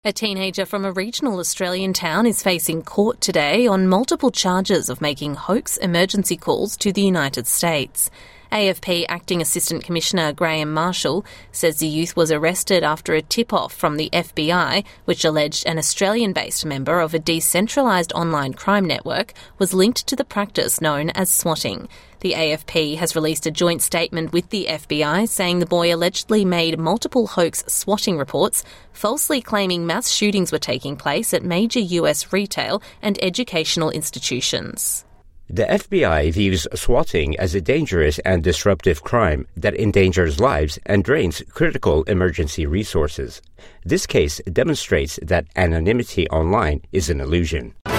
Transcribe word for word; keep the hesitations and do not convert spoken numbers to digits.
A teenager from a regional Australian town is facing court today on multiple charges of making hoax emergency calls to the United States. A F P Acting Assistant Commissioner Graham Marshall says the youth was arrested after a tip-off from the F B I, which alleged an Australian-based member of a decentralised online crime network was linked to the practice known as swatting. The A F P has released a joint statement with the F B I saying the boy allegedly made multiple hoax swatting reports, falsely claiming mass shootings were taking place at major U S retail and educational institutions. The F B I views swatting as a dangerous and disruptive crime that endangers lives and drains critical emergency resources. This case demonstrates that anonymity online is an illusion.